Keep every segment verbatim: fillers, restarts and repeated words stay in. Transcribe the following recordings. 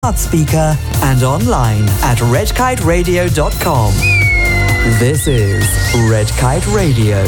smart speaker and online at red kite radio dot com. This is Red Kite Radio.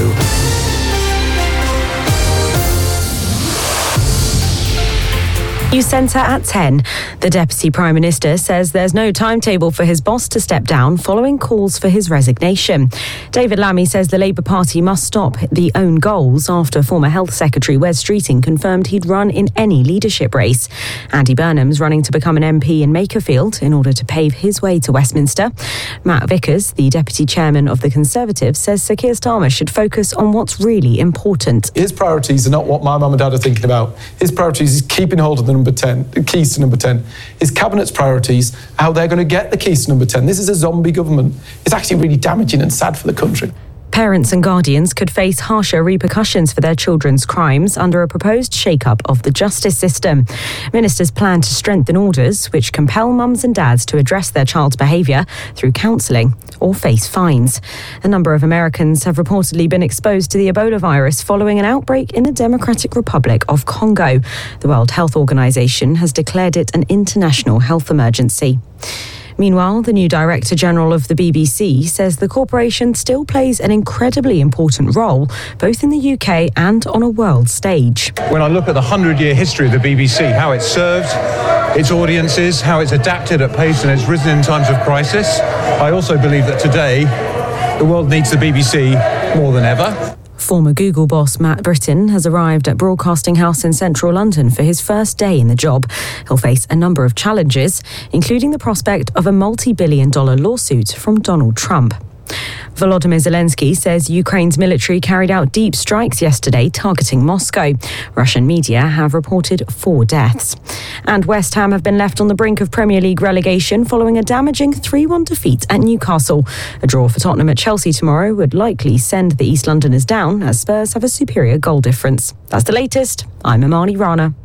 News Centre at ten. The Deputy Prime Minister says there's no timetable for his boss to step down following calls for his resignation. David Lammy says the Labour Party must stop the own goals after former Health Secretary Wes Streeting confirmed he'd run in any leadership race. Andy Burnham's running to become an M P in Makerfield in order to pave his way to Westminster. Matt Vickers, the Deputy Chairman of the Conservatives, says Sir Keir Starmer should focus on what's really important. His priorities are not what my mum and dad are thinking about. His priorities is keeping hold of the number ten, the keys to number ten. His Cabinet's priorities, how they're going to get the keys to number ten. This is a zombie government. It's actually really damaging and sad for the country. Parents and guardians could face harsher repercussions for their children's crimes under a proposed shake-up of the justice system. Ministers plan to strengthen orders which compel mums and dads to address their child's behaviour through counselling or face fines. A number of Americans have reportedly been exposed to the Ebola virus following an outbreak in the Democratic Republic of Congo. The World Health Organization has declared it an international health emergency. Meanwhile, the new Director General of the B B C says the corporation still plays an incredibly important role, both in the U K and on a world stage. When I look at the hundred-year history of the B B C, how it's served its audiences, how it's adapted at pace and it's risen in times of crisis, I also believe that today the world needs the B B C more than ever. Former Google boss Matt Britton has arrived at Broadcasting House in central London for his first day in the job. He'll face a number of challenges, including the prospect of a multi-billion dollar lawsuit from Donald Trump. Volodymyr Zelensky says Ukraine's military carried out deep strikes yesterday targeting Moscow. Russian media have reported four deaths. And West Ham have been left on the brink of Premier League relegation following a damaging three one defeat at Newcastle. A draw for Tottenham at Chelsea tomorrow would likely send the East Londoners down as Spurs have a superior goal difference. That's the latest. I'm Imani Rana.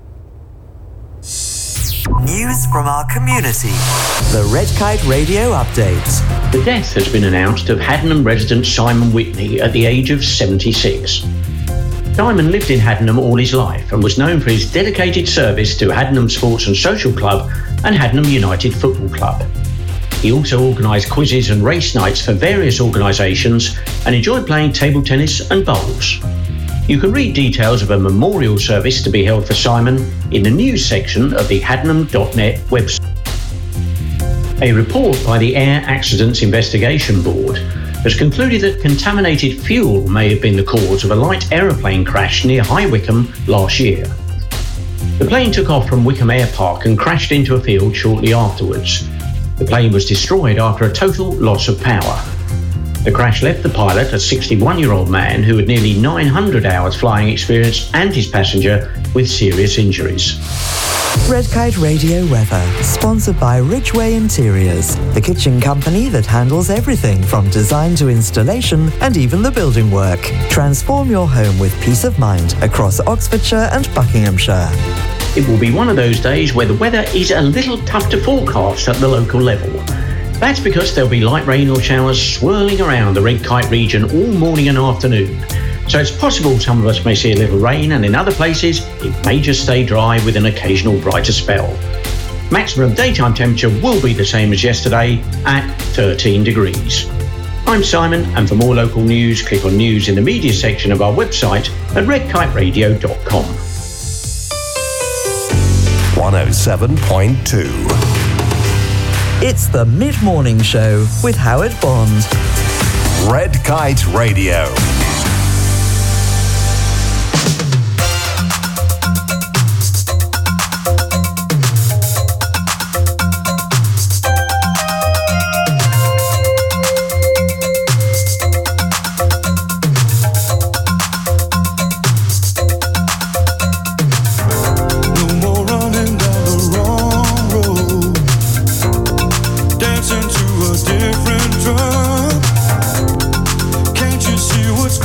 News from our community. The Red Kite Radio Update. The death has been announced of Haddenham resident Simon Whitney at the age of seventy-six. Simon lived in Haddenham all his life and was known for his dedicated service to Haddenham Sports and Social Club and Haddenham United Football Club. He also organised quizzes and race nights for various organisations and enjoyed playing table tennis and bowls. You can read details of a memorial service to be held for Simon in the news section of the haddenham dot net website. A report by the Air Accidents Investigation Board has concluded that contaminated fuel may have been the cause of a light aeroplane crash near High Wycombe last year. The plane took off from Wycombe Air Park and crashed into a field shortly afterwards. The plane was destroyed after a total loss of power. The crash left the pilot, a sixty-one-year-old man who had nearly nine hundred hours flying experience, and his passenger with serious injuries. Red Kite Radio weather, sponsored by Ridgeway Interiors, the kitchen company that handles everything from design to installation and even the building work. Transform your home with peace of mind across Oxfordshire and Buckinghamshire. It will be one of those days where the weather is a little tough to forecast at the local level. That's because there'll be light rain or showers swirling around the Red Kite region all morning and afternoon. So it's possible some of us may see a little rain, and in other places it may just stay dry with an occasional brighter spell. Maximum daytime temperature will be the same as yesterday at thirteen degrees. I'm Simon, and for more local news, click on News in the Media section of our website at red kite radio dot com. one oh seven point two. It's the Mid-Morning Show with Howard Bond. Red Kite Radio. Different drum. Can't you see what's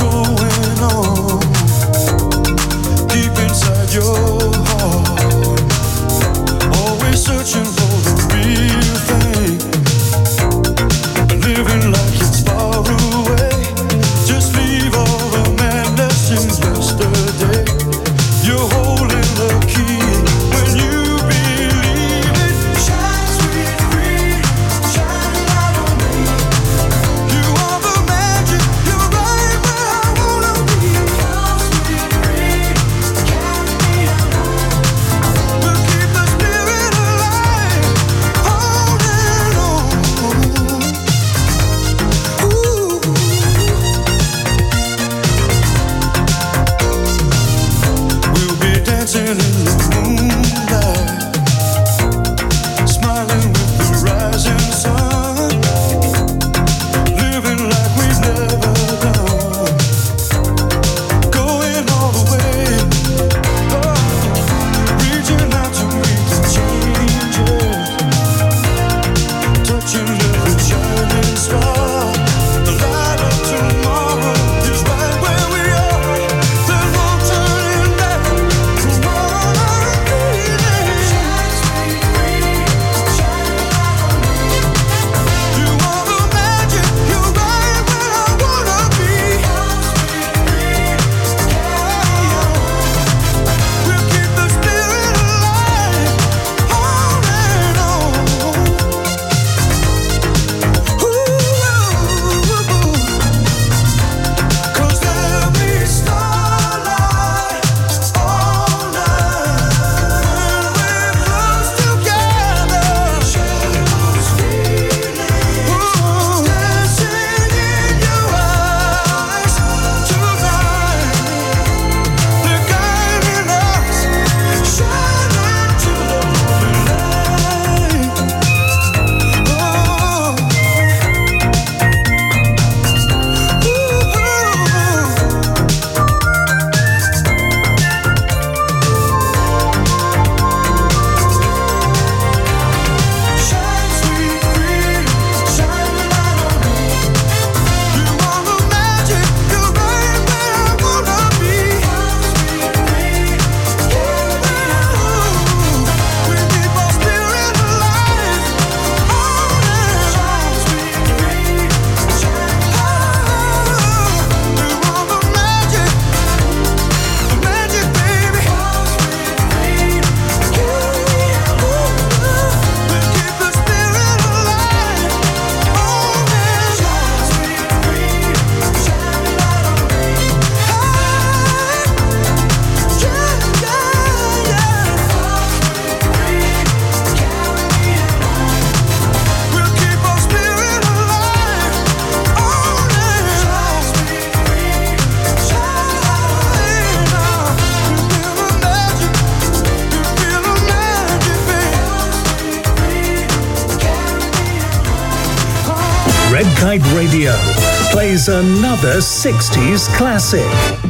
Red Kite Radio plays another sixties classic.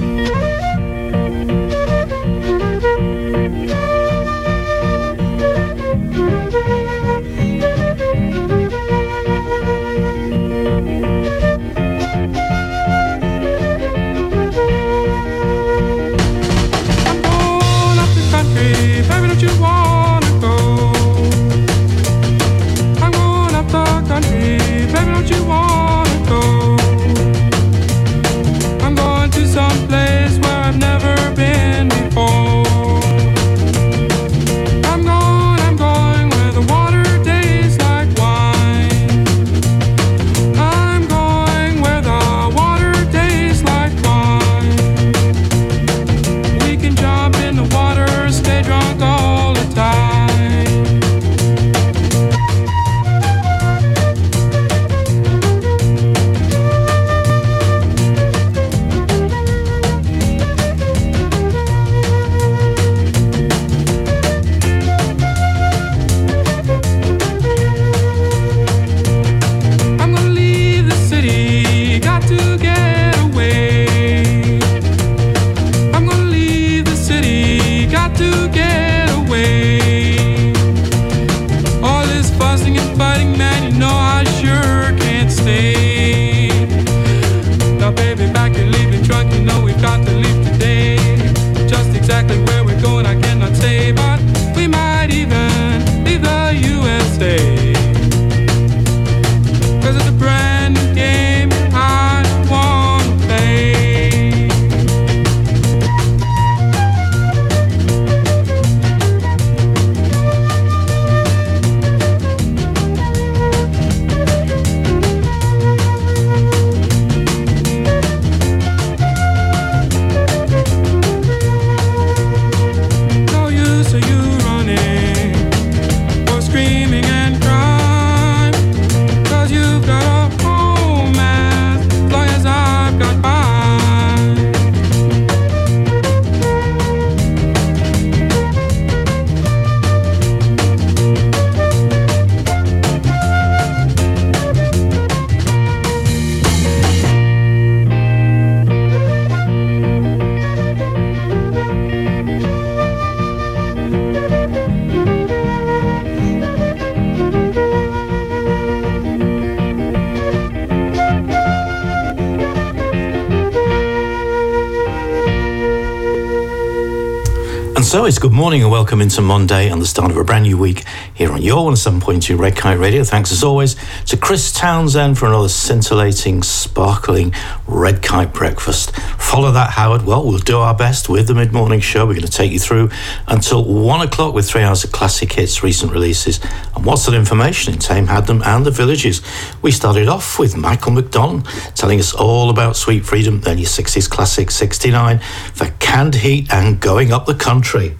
So it's good morning and welcome into Monday and the start of a brand new week here on your one oh seven point two Red Kite Radio. Thanks as always to Chris Townsend for another scintillating, sparkling Red Kite breakfast. Follow that, Howard. Well, we'll do our best with the mid-morning show. We're going to take you through until one o'clock with three hours of classic hits, recent releases, and what's that information in Tame Hadnam and the Villages. We started off with Michael McDonald telling us all about Sweet Freedom, then your sixties classic sixty-nine for Canned Heat and Going Up the Country.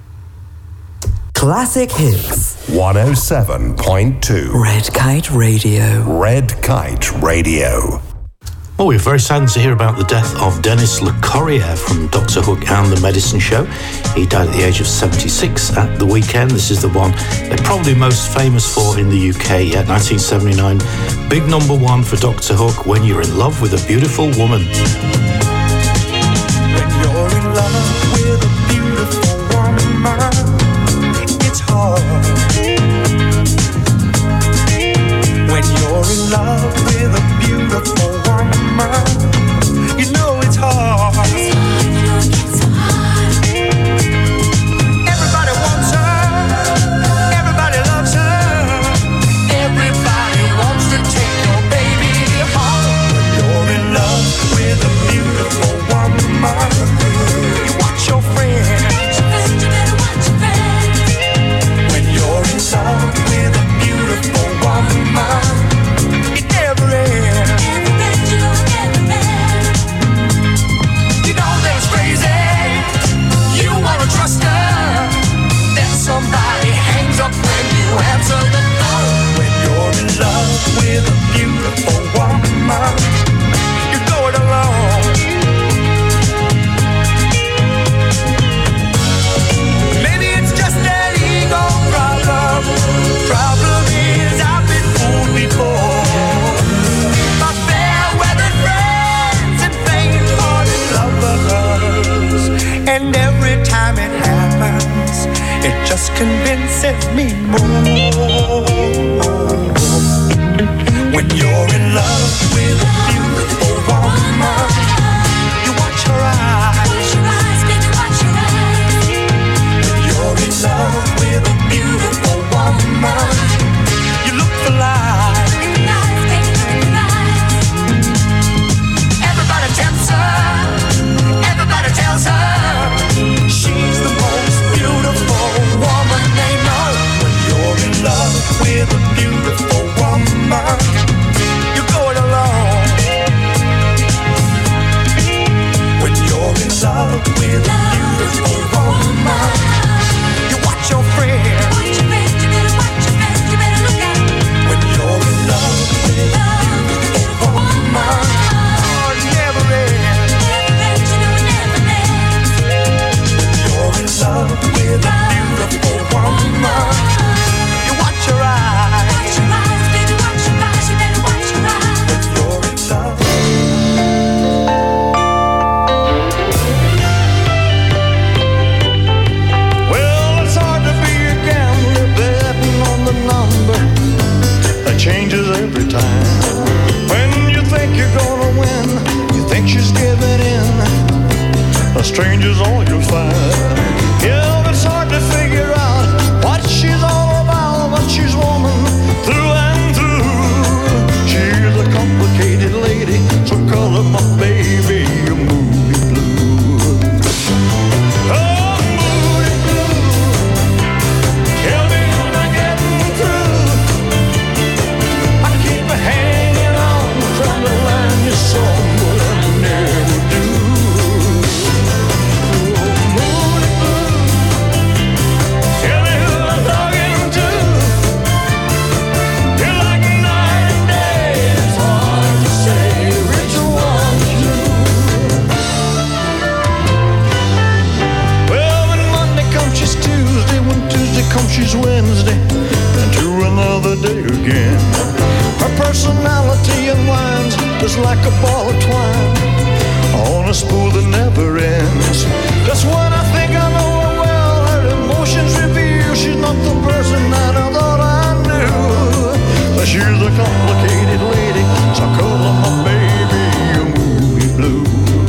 Classic hits. one oh seven point two Red Kite Radio. Red Kite Radio. Well, we're very saddened to hear about the death of Denis Lecorrier from Doctor Hook and the Medicine Show. He died at the age of seventy-six at the weekend. This is the one they're probably most famous for in the U K. Yeah, nineteen seventy-nine, big number one for Doctor Hook, When You're in Love with a Beautiful Woman. When you're in love with a beautiful woman, it's hard. When you're in love with a beautiful woman, you know it's hard. It's hard, you know it gets so hard. Everybody wants her, everybody loves her, everybody wants to take your baby home. When you're in love with a beautiful woman, you watch your friends. You better watch your friends. When you're just convinces me more. When you're in love with a beautiful woman, you watch her eyes. Watch your eyes, baby, watch your eyes. When you're in love with a beautiful woman, you look for life. Look for life, baby, look for life. Everybody tells her, everybody tells her, she's the most beautiful woman they know. When you're in love with a beautiful woman, you're going alone. When you're in love with a beautiful woman, you watch your friends. Watch your friends, you better watch your friends, you better look out. When you're in love with a beautiful woman, oh, it never ends. Never ends, you know it never ends. When you're in love with a beautiful woman, you watch your eyes. Watch your eyes, baby, watch your eyes, you better watch your eyes. When you're in love. Well, it's hard to be a gambler betting on the number that changes every time. When you think you're gonna win, you think she's giving in. A stranger's all you'll find. Yeah, it's hard to figure out what she's all about, but she's woman through and through. She's a complicated lady, so color my baby a moody blue. Oh, moody blue. Tell me when I'm getting through. I keep hanging on, trying to land you somewhere I never do. Come she's Wednesday, and to another day again. Her personality unwinds just like a ball of twine on a spool that never ends. Just when I think I know her well, her emotions reveal she's not the person that I thought I knew. But she's a complicated lady, so I call her my baby a moody blue.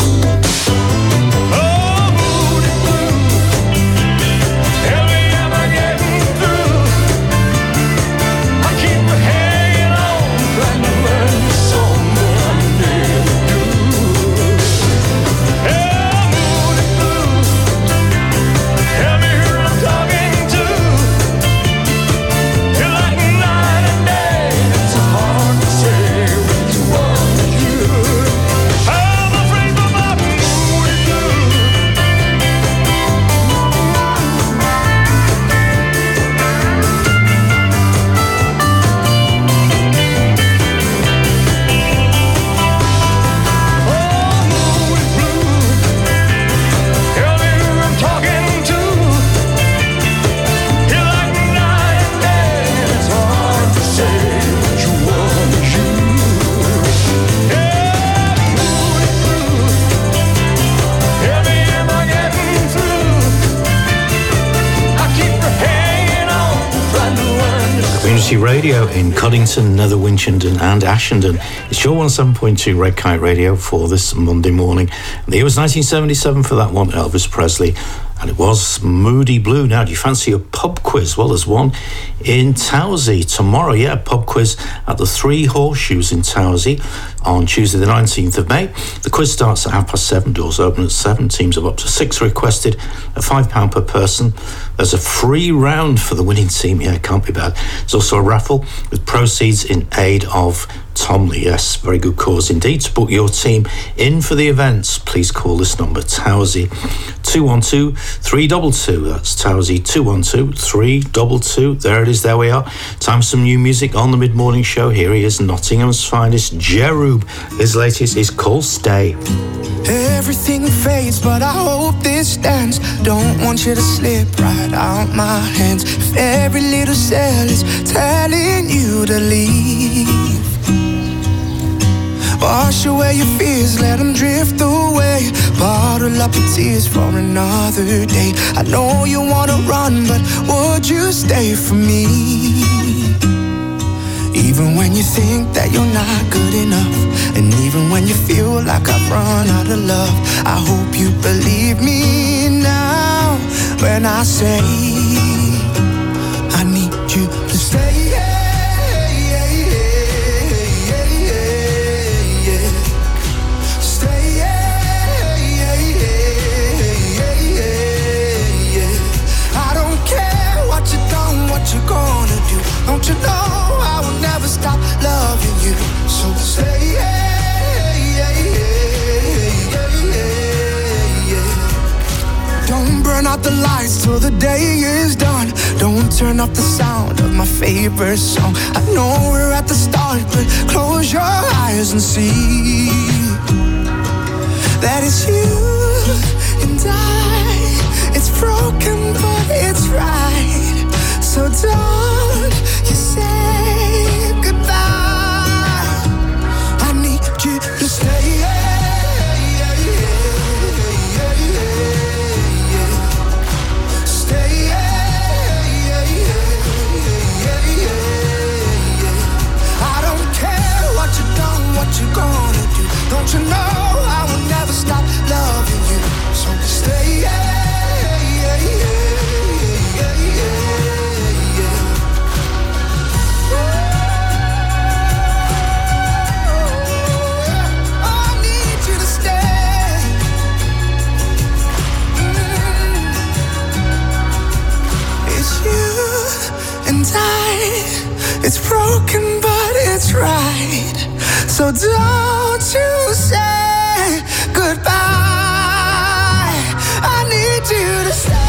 Radio in Coddington, Nether Winchenden and Ashenden. It's your one oh seven point two Red Kite Radio for this Monday morning. The year was nineteen seventy-seven for that one, Elvis Presley, and it was Moody Blue. Now, do you fancy a pub quiz? Well, there's one in Towsey tomorrow. Yeah, pub quiz at the Three Horseshoes in Towsey on Tuesday the nineteenth of May. The quiz starts at half past seven, doors open at seven, teams of up to six requested at five pounds per person. There's a free round for the winning team. Yeah, it can't be bad. There's also a raffle with proceeds in aid of Tomley. Yes, very good cause indeed. To book your team in for the events, please call this number, Towsey two one two, three two two. That's Towsey two one two, three two two. There it is, there we are. Time for some new music on the mid-morning show. Here he is, Nottingham's finest, Jerub. His latest is called Stay. Everything fades, but I hope this stands. Don't want you to slip right out my hands. If every little cell is telling you to leave, wash away your fears, let them drift away. bottle up your tears for another day. I know you wanna run, but would you stay for me? Even when you think that you're not good enough, and even when you feel like I've run out of love, I hope you believe me now when I say I need you to stay. You're gonna do, don't you know I will never stop loving you? So say yeah, yeah, yeah, yeah, yeah. Don't burn out the lights till the day is done. Don't turn off the sound of my favorite song. I know we're at the start, but close your eyes and see that it's you and I. It's broken, but it's right. So don't you say goodbye. I need you to stay. Yeah, yeah, yeah, yeah, yeah. Stay. Yeah, yeah, yeah, yeah, yeah. I don't care what you've done, what you're gonna do. Don't you know I will never stop loving you? So stay. Yeah, yeah, yeah. It's broken, but it's right. So don't you say goodbye. I need you to stay.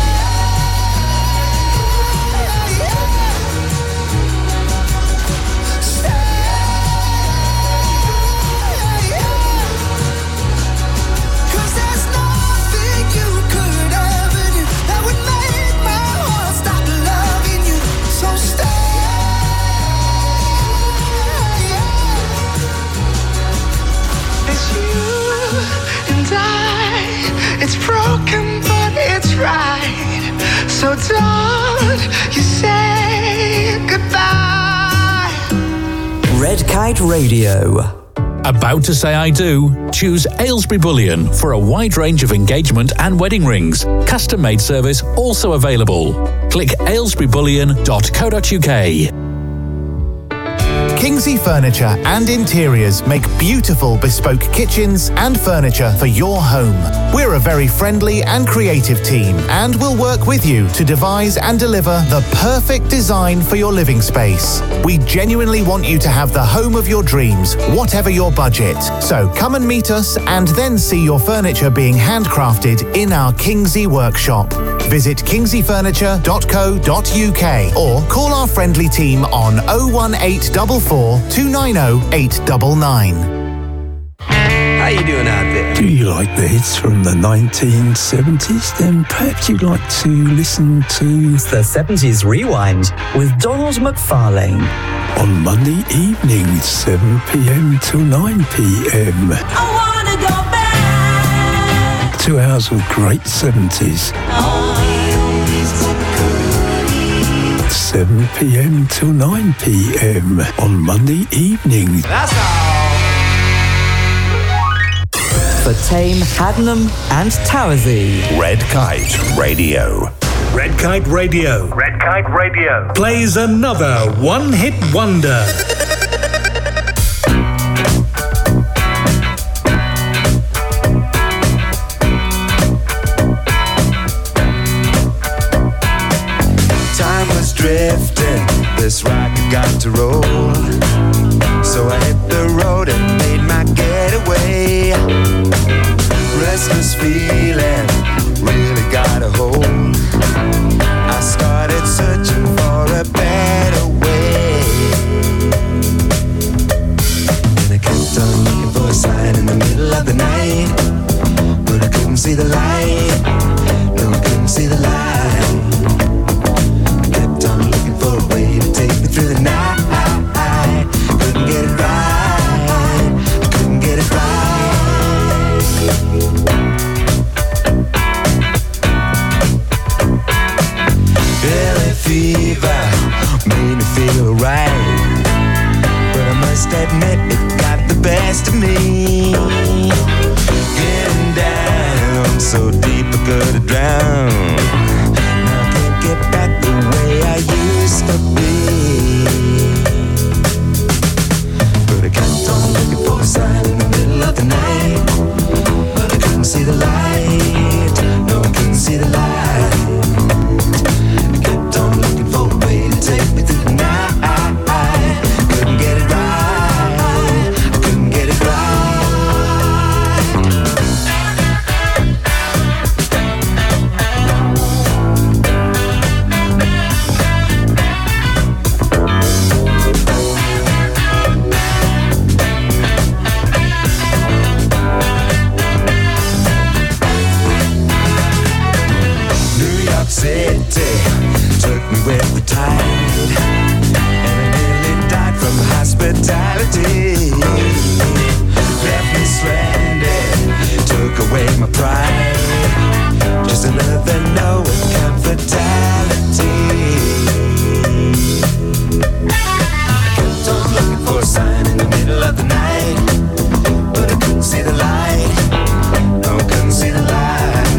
It's broken, but it's right. So don't you say goodbye. Red Kite Radio. About to say I do? Choose Aylesbury Bullion for a wide range of engagement and wedding rings. Custom-made service also available. Click aylesbury bullion dot co dot uk. Kingsley Furniture and Interiors make beautiful bespoke kitchens and furniture for your home. We're a very friendly and creative team and will work with you to devise and deliver the perfect design for your living space. We genuinely want you to have the home of your dreams, whatever your budget. So come and meet us and then see your furniture being handcrafted in our Kingsley workshop. Visit kingsley furniture dot co dot uk or call our friendly team on oh one eight four four, two nine oh, eight nine nine. How you doing out there? Do you like the hits from the nineteen seventies? Then perhaps you'd like to listen to The seventies Rewind with Donald McFarlane. On Monday evenings, seven p.m. till nine p.m. I wanna go back. Two hours of great seventies. seven p.m. till nine p.m. on Monday evenings. That's all. For Tame, Haddenham and Towersey. Red Kite Radio. Red Kite Radio. Red Kite Radio. Plays another one-hit wonder. Drifting, this rocket got to roll. So I hit the road and made my getaway. Restless feeling really got a hold. I started searching for a better way. And I kept on looking for a sign in the middle of the night, but I couldn't see the light. No, I couldn't see the light. Through the night, couldn't get it right, couldn't get it right. right, but I must admit it got the best of me. Getting down so deep I could drown. Now I can't get back the way I used to be. But I kept on looking for a sign in the middle of the night, but I couldn't see the light. No, I couldn't see the light. I kept on looking for a way to take me through the night. Couldn't get it right. I couldn't get it City took me with the tide, and I nearly died from hospitality. Left me stranded, took away my pride. Just another no income fatality. I kept on looking for a sign in the middle of the night, but I couldn't see the light. No, couldn't see the light.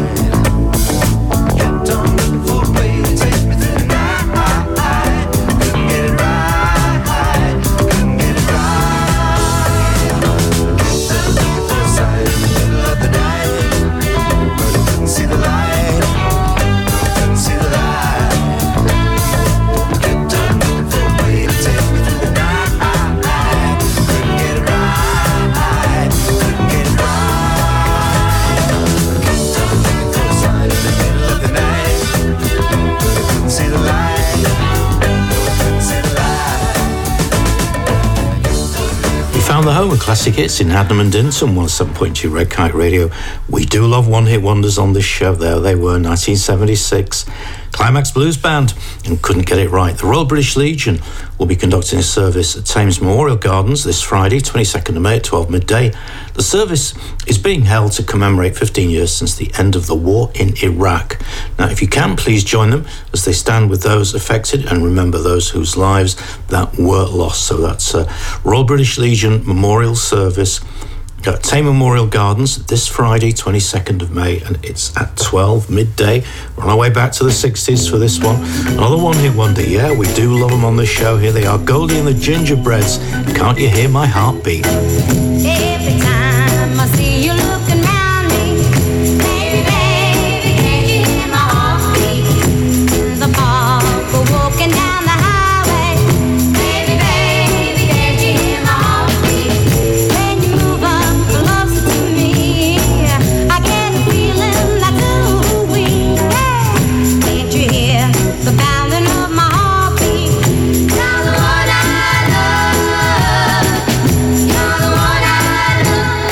The home of classic hits in Hadnam and Dinton, one oh seven point two Red Kite Radio. We do love one-hit wonders on this show. There they were, nineteen seventy-six. Climax Blues Band, and Couldn't Get It Right. The Royal British Legion will be conducting a service at Thames Memorial Gardens this Friday, twenty-second of May at twelve midday. The service is being held to commemorate fifteen years since the end of the war in Iraq. Now, if you can, please join them as they stand with those affected and remember those whose lives that were lost. So that's uh, Royal British Legion Memorial Service at Thames Memorial Gardens this Friday, twenty-second of May, and it's at twelve midday. We're on our way back to the sixties for this one. Another one-hit wonder. Yeah, we do love them on the show. Here they are, Goldie and the Gingerbreads. Can't You Hear My Heartbeat? Every time I see you looking round me, baby, baby, can't you hear my heartbeat? In the park, we're walking down the highway, baby, baby, can't you hear my heartbeat? When you move up closer to me, I get a feeling like ooh-wee, yeah. Can't you hear the pounding of my heartbeat? You're the one I love. You're the one I love.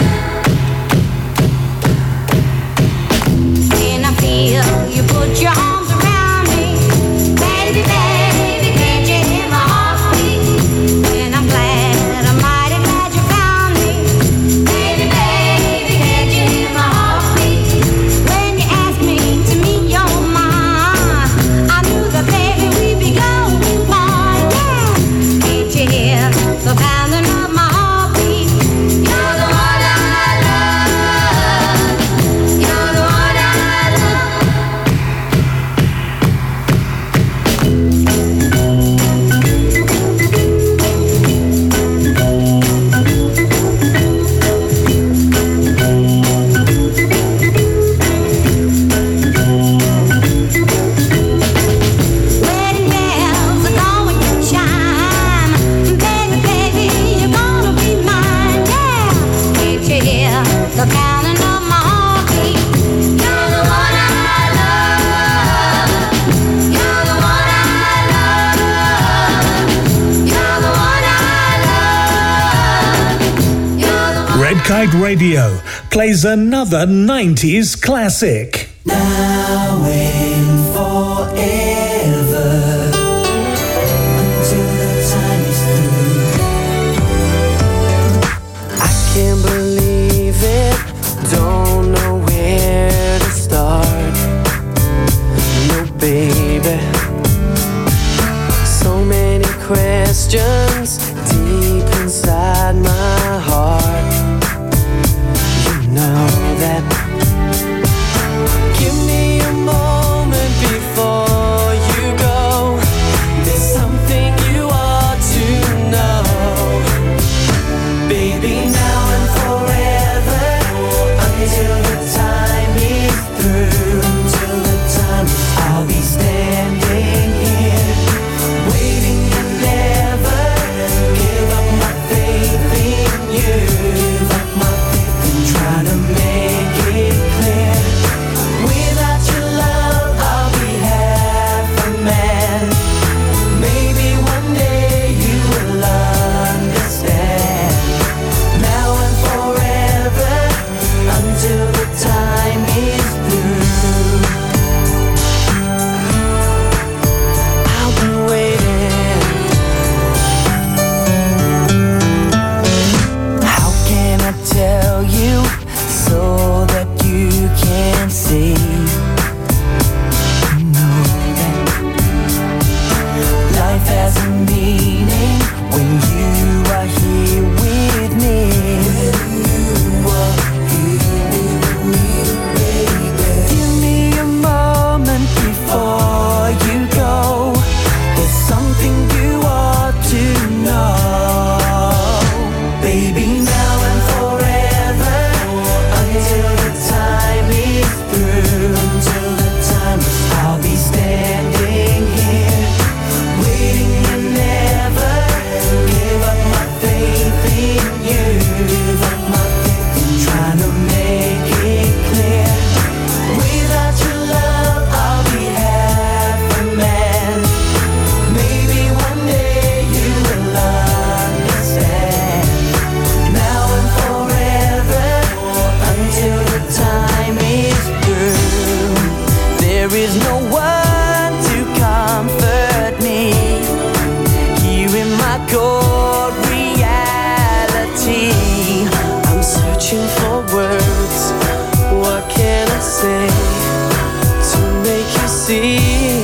And I feel you put your arms around me, baby, baby, can't you hear my heartbeat? And I'm glad, I'm mighty glad you found me, baby, baby, can't you hear my heartbeat? When you asked me to meet your mom, I knew that baby we'd be going far, yeah. Can't you hear the pounding of my heartbeat? You're the one I love. You're the one I love. Wedding bells are going to chime, baby, baby, you're gonna be mine, yeah. Can't you hear the pounding of my heartbeat? You're the one I love. You're the one I love. You're the one I love. You're the one. Red Kite Radio plays another nineties classic. Now and forever, until the time is through. I can't believe it, don't know where to start. No, baby, so many questions questions deep inside my heart. You know that. Give me a moment before you go. There's something you ought to know. Baby, now and forever, until the time is through, till the time I'll be standing here, waiting and never give up my faith in you. Give up my faith and try to make it clear. Without your love, I'll be half a man. Maybe one day you will understand. Now and forever, until the time is through. I'll be waiting. How can I tell you so that you can see? You know that life has a meaning when you are here with me. Give me a moment before you go. There's something you ought to know. Baby, now and forever, until the time is through, until the time I'll be standing here, waiting and never give up my faith in you. Give up my faith and trying to make it clear. Without your love, I'll be half a man. Maybe one day you will understand. Now and forever, until the time is through. There is no one to comfort me here in my cold reality. I'm searching for words. What can I say to make you see?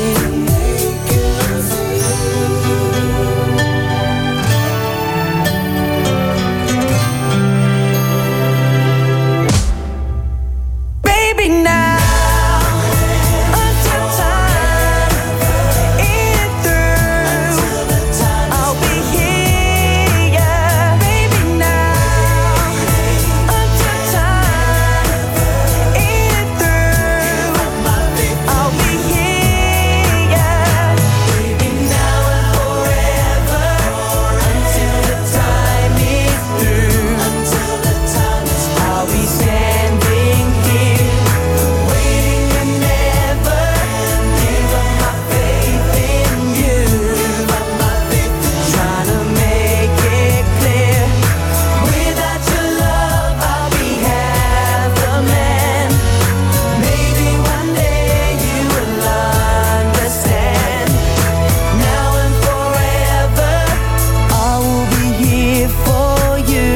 Baby, now until time is through, I'll be here. Baby, now until time is through, I'll be here. Baby, now and forever, until the time is through, until the time I'll be standing here, waiting and never give up my faith in you. Give up my faith and trying to make it clear. Without your love, I'll be half a man. Maybe one day you will understand. Now and forever, I will be here for you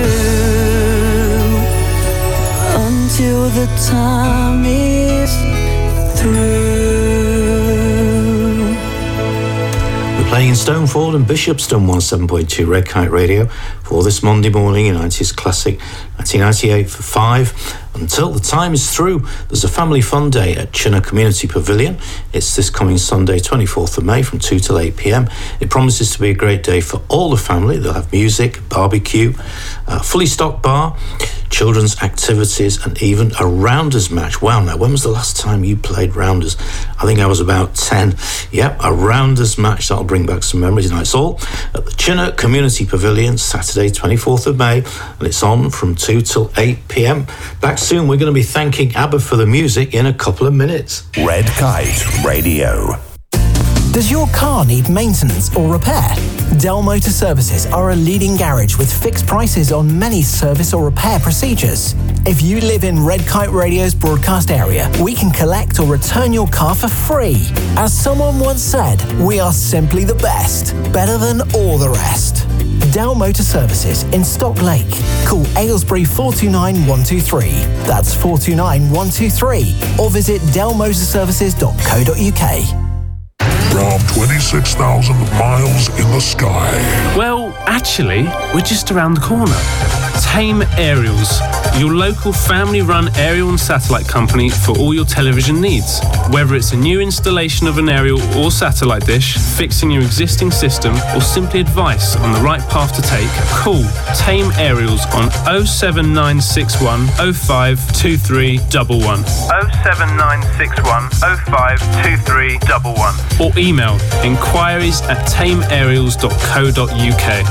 until the time is through. We're playing in Stoneford and Bishopston one oh seven point two Red Kite Radio for this Monday morning in nineties classic nineteen ninety-eight for five. Until the time is through, there's a family fun day at Chinner Community Pavilion. It's this coming Sunday, twenty-fourth of May from two till eight p.m. It promises to be a great day for all the family. They'll have music, barbecue, a fully stocked bar, children's activities, and even a rounders match. Wow, now when was the last time you played rounders? I think I was about ten. Yep, a rounders match. That'll bring back some memories. Now it's all at the Chinner Community Pavilion, Saturday, twenty-fourth of May, and it's on from two till eight p.m. Back soon, we're going to be thanking ABBA for the music in a couple of minutes. Red Kite Radio. Does your car need maintenance or repair? Dell Motor Services are a leading garage with fixed prices on many service or repair procedures. If you live in Red Kite Radio's broadcast area, we can collect or return your car for free. As someone once said, we are simply the best, better than all the rest. Dell Motor Services in Stock Lake. Call Aylesbury four two nine one two three. That's four two nine one two three. Or visit dell motor services dot co dot uk. from twenty-six thousand miles in the sky. Well, actually, we're just around the corner. Tame Aerials, your local family-run aerial and satellite company for all your television needs. Whether it's a new installation of an aerial or satellite dish, fixing your existing system, or simply advice on the right path to take, call Tame Aerials on oh seven nine six one oh five two three one one. oh seven nine six one oh five two three one one. Or email inquiries at tame aerials dot co dot uk.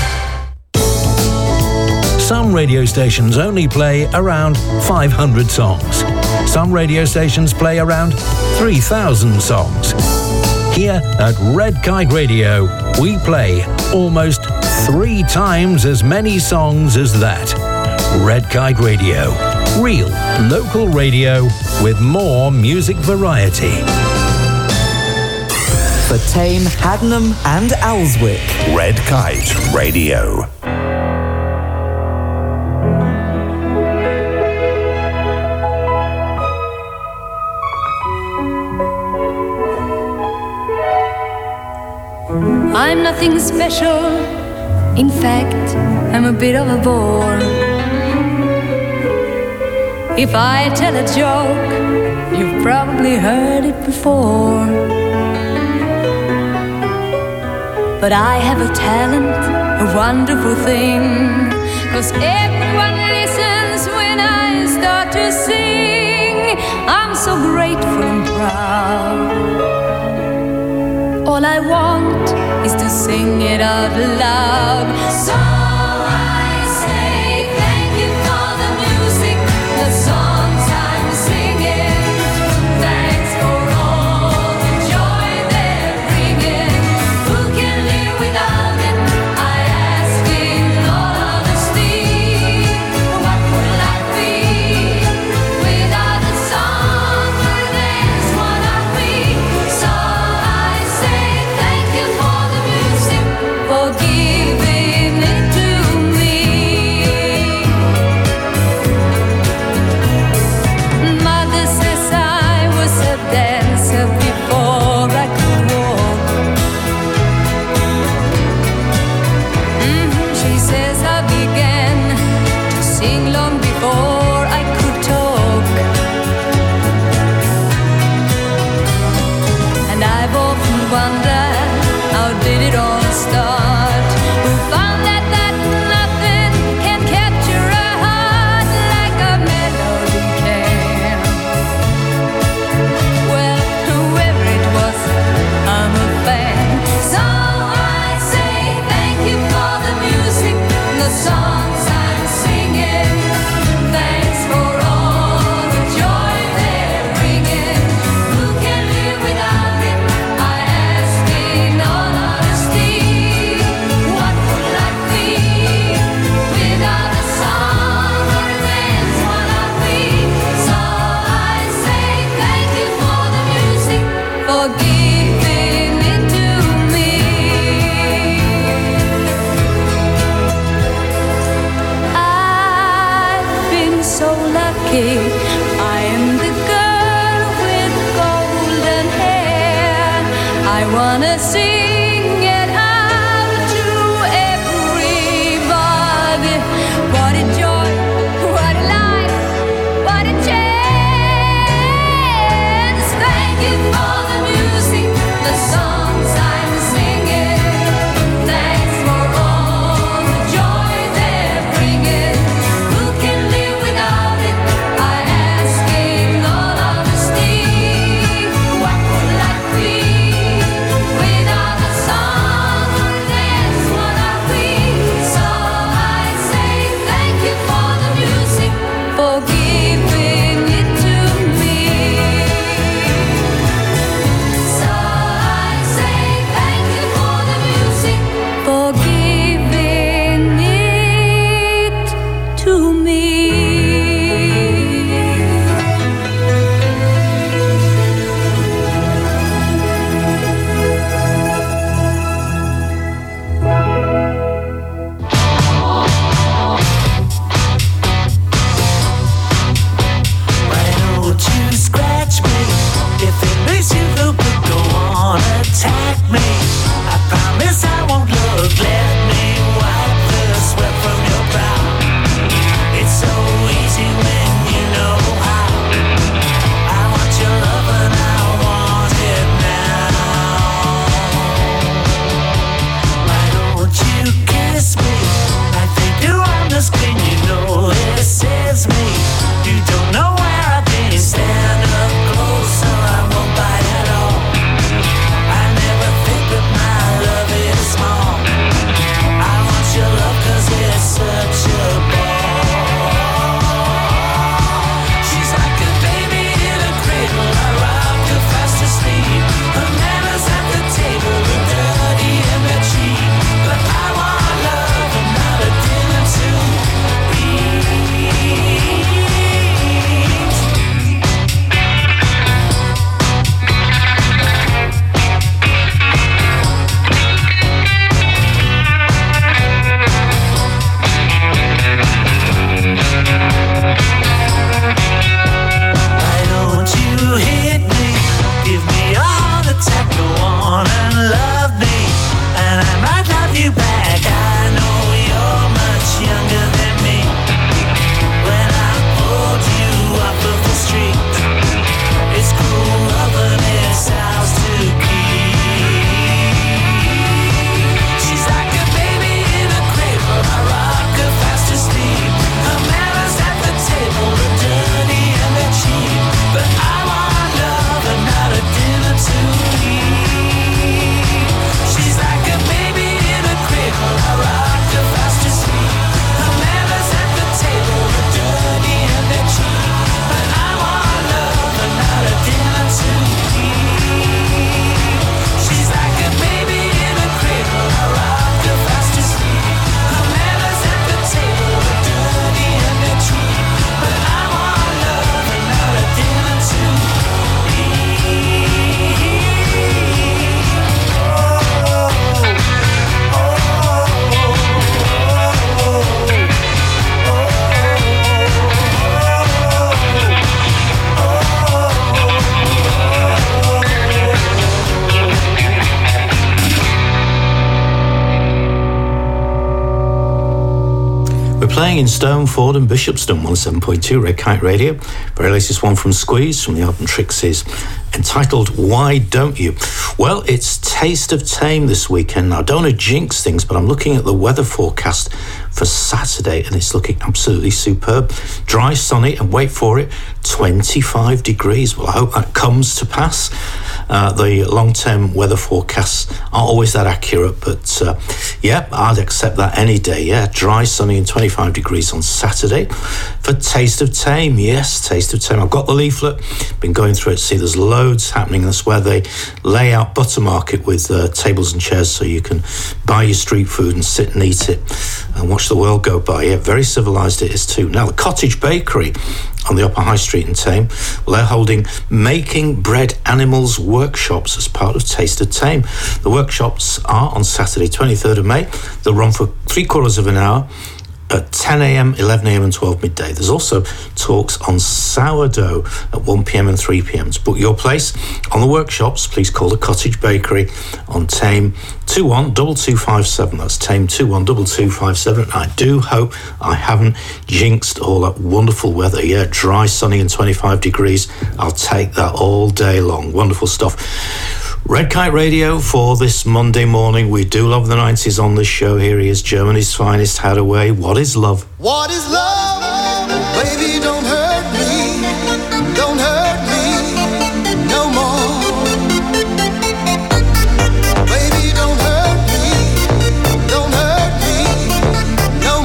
Some radio stations only play around five hundred songs. Some radio stations play around three thousand songs. Here at Red Kite Radio, we play almost three times as many songs as that. Red Kite Radio. Real local radio with more music variety. For Tame, Haddenham and Alswick. Red Kite Radio. I'm nothing special. In fact, I'm a bit of a bore. If I tell a joke, you've probably heard it before. But I have a talent, a wonderful thing, 'cause everyone listens when I start to sing. I'm so grateful and proud. All I want is to sing it out loud. So I say thank you for the music, the songs I'm singing. Thanks for all the joy they're bringing. Who can live without it? I ask in all honesty. What would life be without the song? Where there's one of me. So I say thank you for the music, for giving it to me. Mother says I was a dancer before I could walk. Mhm, she says I began to sing long before I could talk. And I've often wondered, how did it all start? Who found that, that nothing can capture a heart like a melody can? Well, whoever it was, I'm a fan. So I say thank you for the music, the songs I'm singing. Thanks for all the joy they're bringing. Who can live without it? I ask in all honesty. What would life be without a song or a dance one of me? So I say thank you for the music, for giving it to me. I've been so lucky. I am the girl with golden hair. I wanna sing it out to everybody. What a joy, what a life, what a chance. Thank you for the music, the songs I'm singing. Thanks for all the joy they're bringing. Who can live without it? I ask in all honesty. What would life be without playing in Stone, Ford and Bishopston, one oh seven point two Red Kite Radio. Very latest one from Squeeze from the album Trixies, entitled Why Don't You? Well, it's Taste of Tame this weekend. Now, I don't want to jinx things, but I'm looking at the weather forecast for Saturday and it's looking absolutely superb. Dry, sunny, and wait for it, twenty-five degrees. Well, I hope that comes to pass. Uh, the long-term weather forecasts aren't always that accurate, but uh, yeah, I'd accept that any day. Yeah, dry, sunny, and twenty-five degrees on Saturday for Taste of Tame. Yes, Taste of Tame. I've got the leaflet, been going through it. See, there's loads happening. That's where they lay out Butter Market with uh, tables and chairs so you can buy your street food and sit and eat it and watch the world go by. Yeah, very civilised it is too. Now, the Cottage Bakery on the Upper High Street in Tame, well, they're holding Making Bread Animals workshops as part of Taste of Tame. The workshops are on Saturday, twenty-third of May. They'll run for three quarters of an hour at ten a.m, eleven a.m and twelve midday. There's also talks on sourdough at one p.m and three p.m. To book your place on the workshops, please call the Cottage Bakery on Tame two one two two five seven. That's Tame two one two two five seven. I do hope I haven't jinxed all that wonderful weather. Yeah, dry, sunny and twenty-five degrees. I'll take that all day long. Wonderful stuff. Red Kite Radio for this Monday morning. We do love the nineties on this show. Here he is, Germany's finest, Hadaway. What is love? What is love? Baby, don't hurt me. Don't hurt me no more. Baby, don't hurt me. Don't hurt me no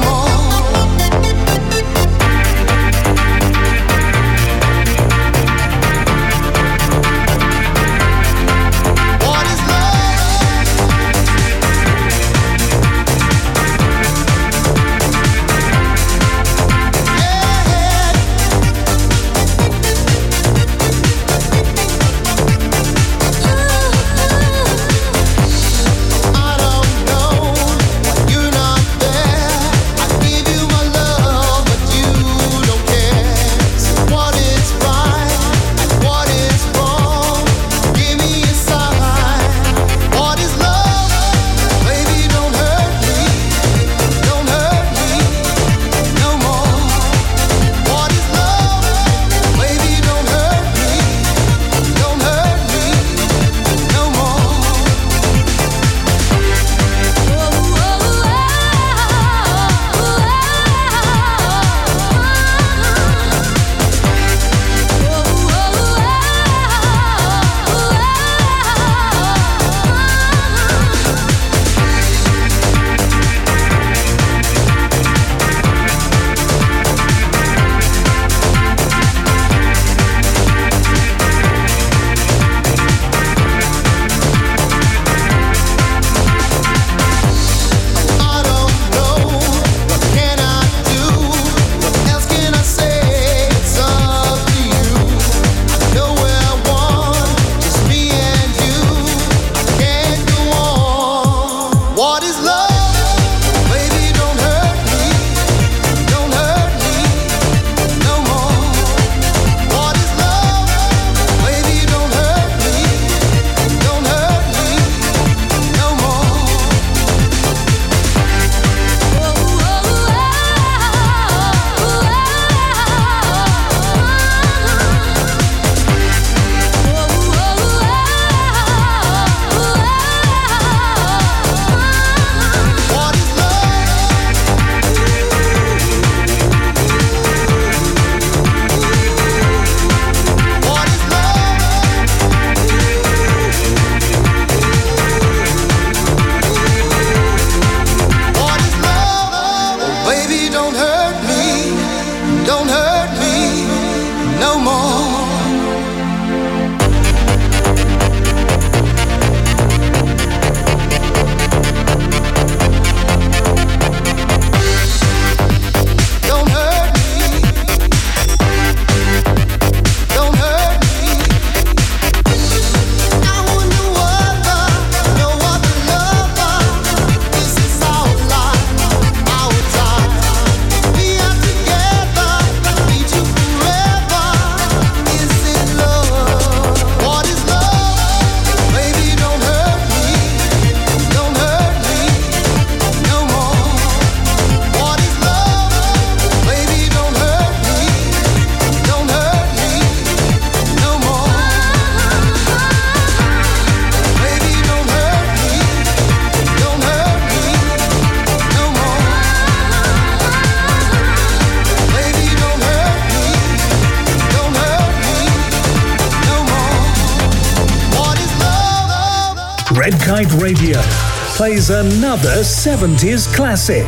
Kite Radio plays another seventies classic.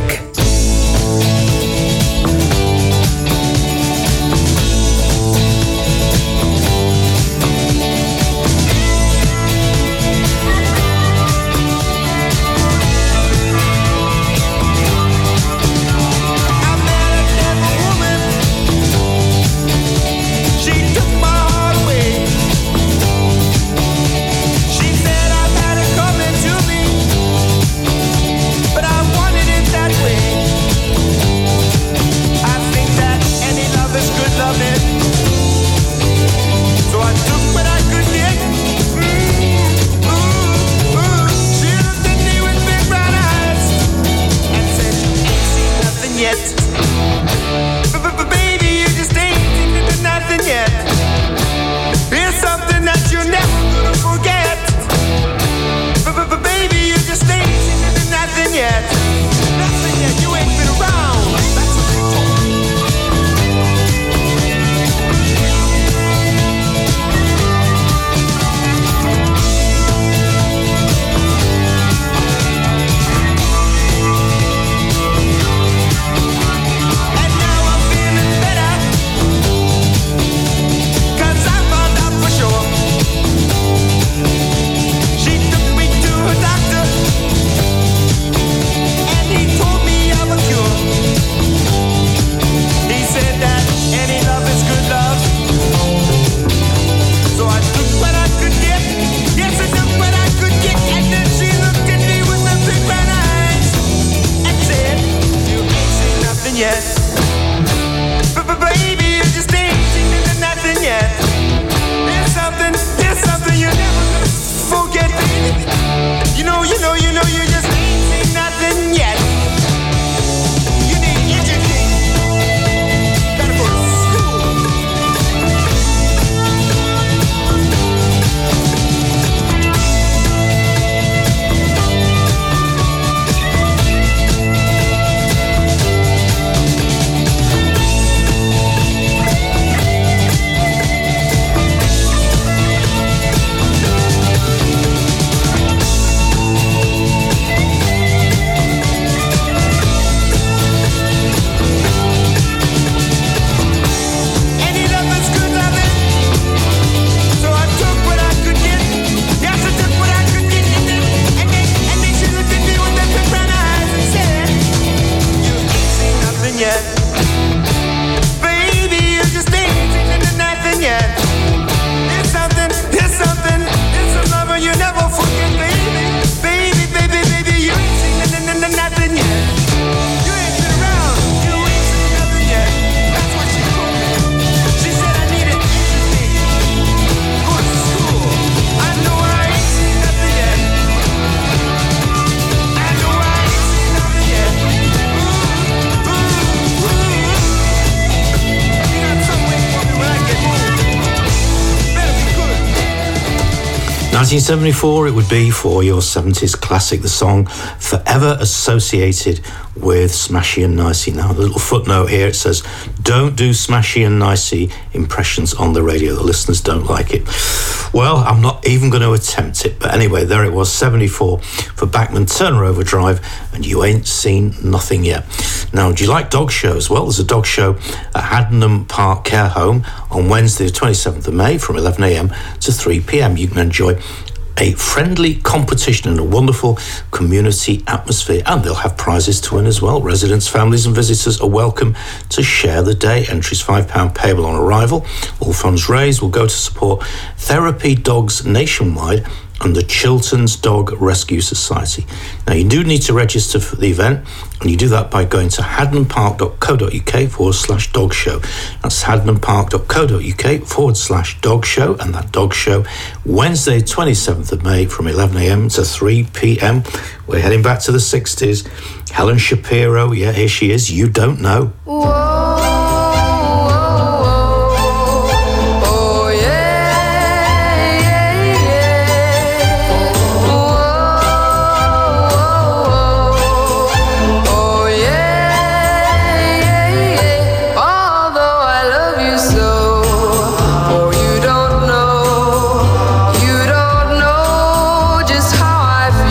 nineteen seventy-four it would be for your seventies classic, the song forever associated with Smashy and Nicey. Now, a little footnote here, it says, don't do Smashy and Nicey impressions on the radio. The listeners don't like it. Well, I'm not even going to attempt it. But anyway, there it was, seventy-four for Bachman Turner Overdrive, and You Ain't Seen Nothing Yet. Now, do you like dog shows? Well, there's a dog show at Haddenham Park Care Home on Wednesday, the twenty-seventh of May from eleven a m to three p m. You can enjoy a friendly competition and a wonderful community atmosphere, and they'll have prizes to win as well. Residents, families and visitors are welcome to share the day. Entries five pounds payable on arrival. All funds raised will go to support Therapy Dogs nationwide and the Chilterns Dog Rescue Society. Now, you do need to register for the event, and you do that by going to haddenhampark.co.uk forward slash dog show. That's haddenhampark.co.uk forward slash dog show, and that dog show, Wednesday, twenty-seventh of May from eleven a m to three p m. We're heading back to the sixties. Helen Shapiro, yeah, here she is, You Don't Know. Just how I feel.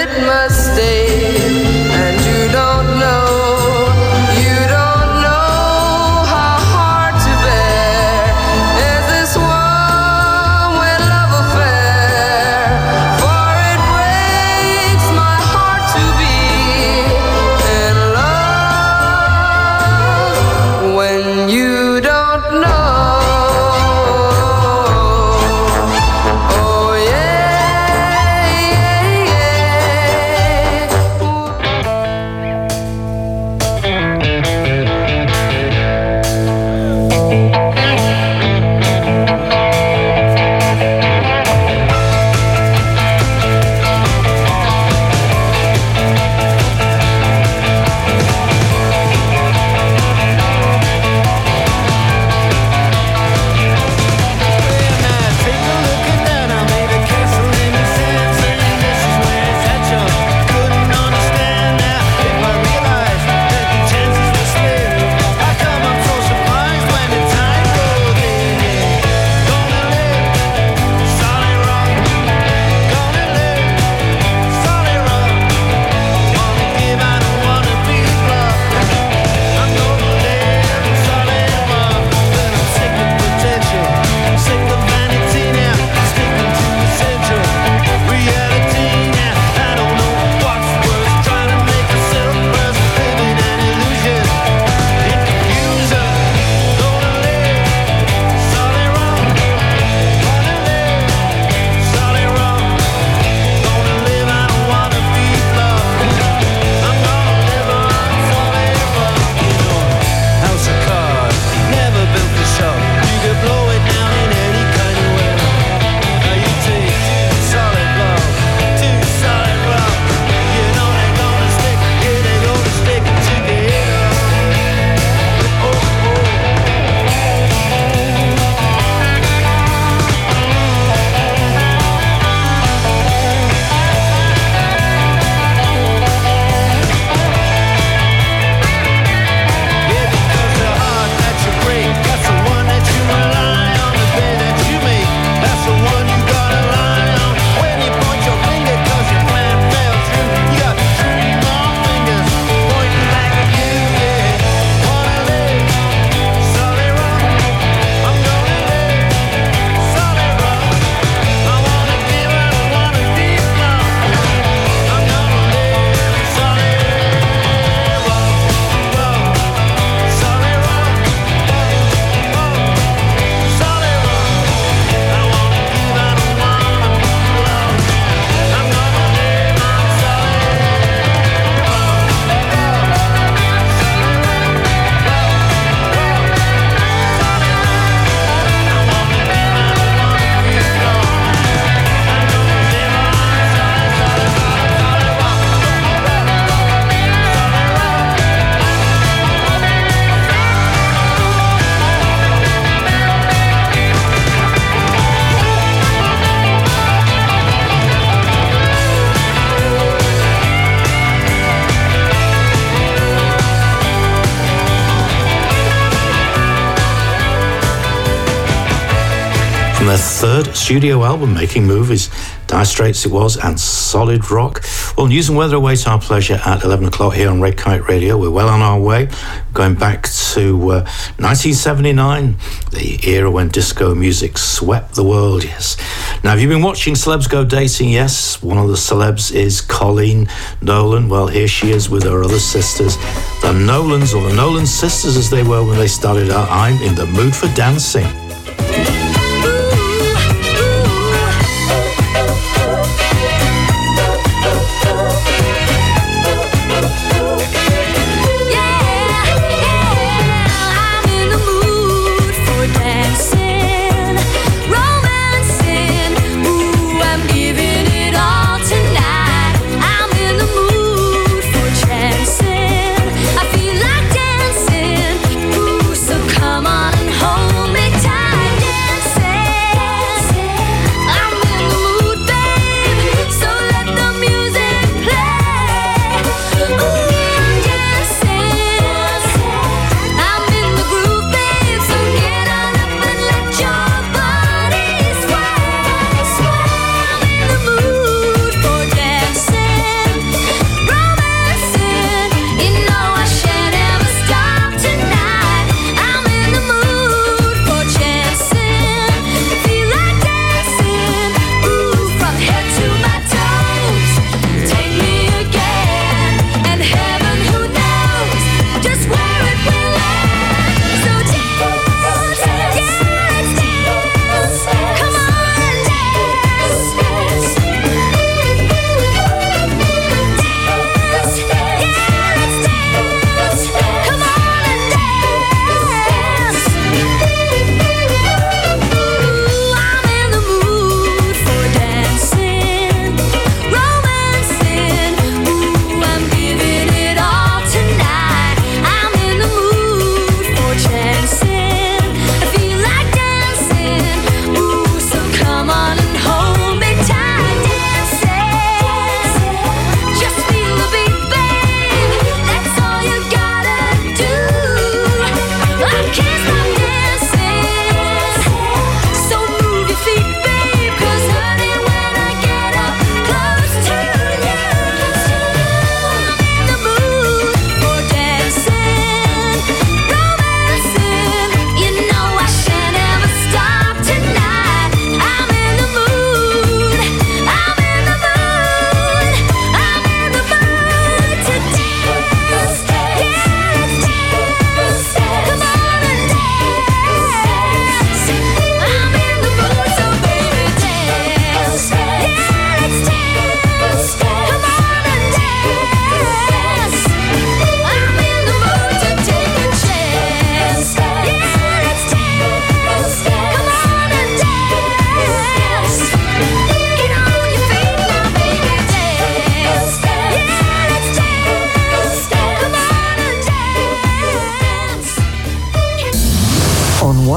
it must stay. And you don't know, you don't know how hard to bear is this one-way love affair. For it breaks my heart to be in love when you don't know. Oh yeah, from their third studio album, Making Movies, Dire Straits it was, and Solid Rock. Well, news and weather awaits our pleasure at eleven o'clock here on Red Kite Radio. We're well on our way, going back to uh, nineteen seventy-nine, the era when disco music swept the world, yes. Now, have you been watching Celebs Go Dating? Yes, one of the celebs is Colleen Nolan. Well, here she is with her other sisters, the Nolans, or the Nolan sisters as they were when they started out. I'm in the mood for dancing. Come on and hold me tight.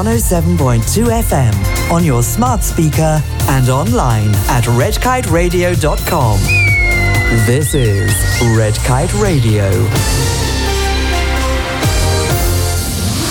one oh seven point two F M on your smart speaker and online at red kite radio dot com. This is Red Kite Radio.